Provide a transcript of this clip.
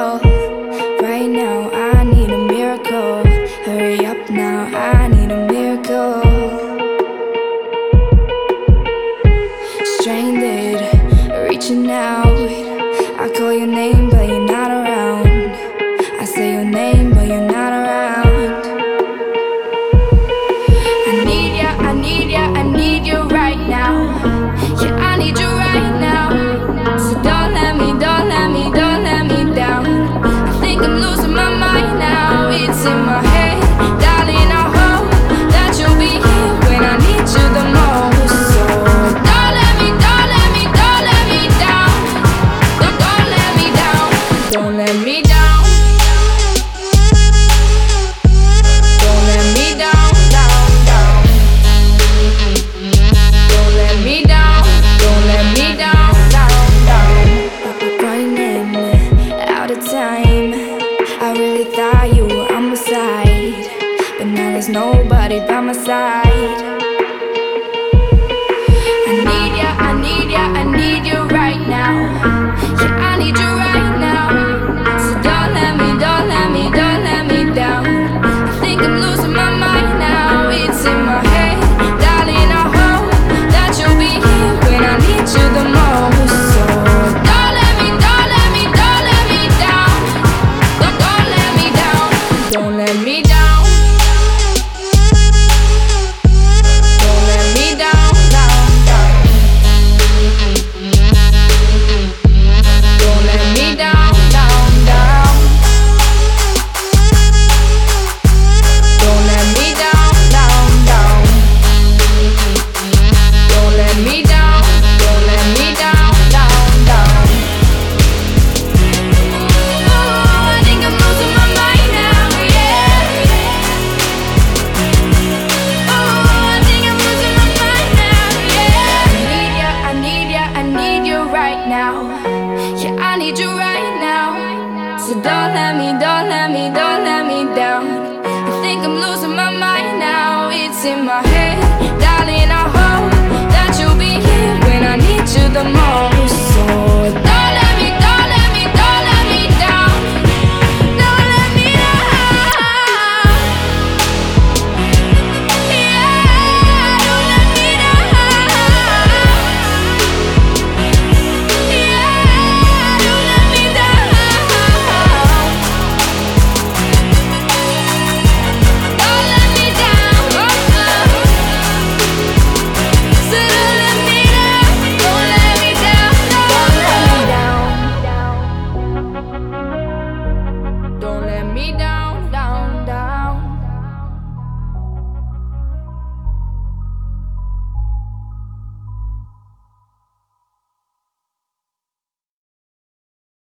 miracle. Right now, I need a miracle. Hurry up now, I need a miracle. Stranded, reaching out. I call your name, but you're not around. I say your name, but you're not around. I need ya, I need ya, I need you right now. Yeah, I need you right now. So don't let me, don't let me, don't let me down. I think I'm losing my mind now. It's in my head, darling, I hope that you'll be here when I need you the most. So don't let me, don't let me, don't let me down. Don't let me down. Don't let me down. Don't let me down, down, down. Don't let me down. Don't let me down, down, down. Running out of time. I really thought you were on my side, but now there's nobody by my side. I need ya, I need ya, I need you right now. Yeah, I need you right now. So don't let me, don't let me, don't let me down. I think I'm losing my mind now. It's in my head, darling, I hope that you'll be here when I need you the most. So don't let me, don't let me, don't let me down. Don't let me down. Don't let me down. Don't let me down, down, down. Don't let me down, down, down. Don't let me down, down, down. Don't let me down, don't let me down, down, down. Oh, I think I'm losing my mind now, yeah. Oh, I think I'm losing my mind now, yeah. I need ya, I need ya, I need you right now. Yeah, I need you right now. So don't let me, don't let me, don't let me down. I think I'm losing my mind now. It's in my head, darling, I hope that you'll be here when I need you the most.